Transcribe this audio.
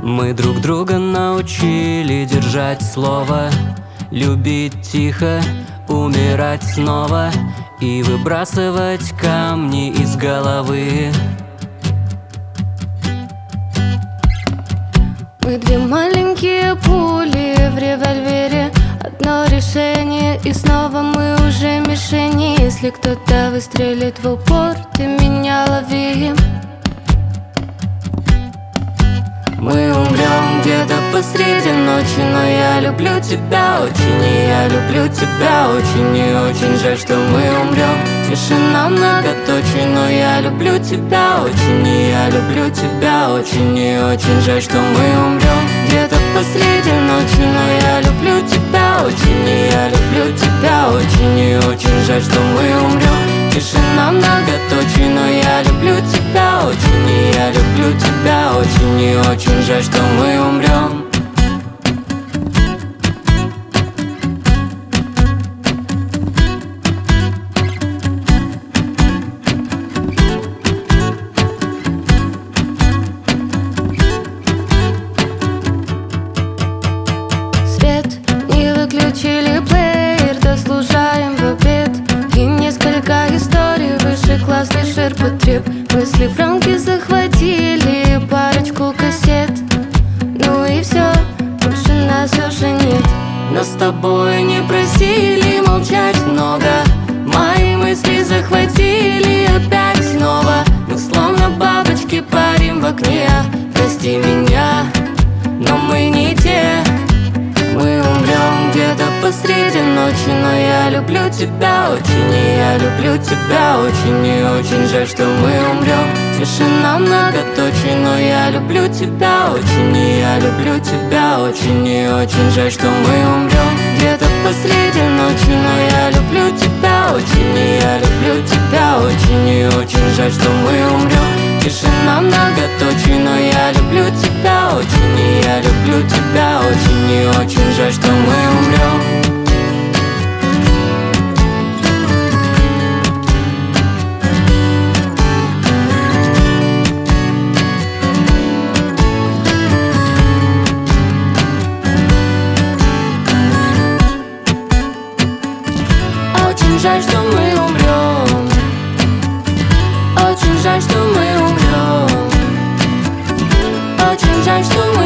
Мы друг друга научили держать слово, любить тихо, умирать снова и выбрасывать камни из головы. Мы две маленькие пули в револьвере, одно решение, и снова мы уже мишени. Если кто-то выстрелит в упор, ты меня лови. Мы умрем где-то посреди ночи, но я люблю тебя очень, и я люблю тебя очень, и очень жаль, что мы умрем. Тишина многоточий, но я люблю тебя очень, и я люблю тебя очень, и очень жаль, что мы умрем где-то посреди ночи, но я люблю тебя очень, и я люблю тебя очень, и очень жаль, что мы умрем. Тишина многоточий, но я люблю тебя очень, и я люблю тебя очень, и очень жаль, что мы умрем. Свет не выключили, плеер дослушаем в обед. И несколько историй выше классный ширпотреб. Мысли в рамки захватили парочку кассет. Ну и все, больше нас уже нет. Но с тобой не просили молчать много. Мои мысли захватили опять снова. Мы словно бабочки парим в окне. Прости меня, но мы не те. Мы умрем где-то посреди ночи, но я люблю тебя очень, и я люблю тебя очень, и очень жаль, что мы умрем. Тишина многоточий, но я люблю тебя очень, и я люблю тебя очень, и очень жаль, что мы умрем. Где-то посреди ночи, но я люблю тебя очень, и я люблю тебя очень, и очень жаль, что мы умрем. Тишина многоточий, но я люблю тебя очень, и я люблю тебя очень, и очень жаль, что мы умрем. Очень жаль, что мы умрем. Очень жаль, что мы умрем. Очень жаль, что мы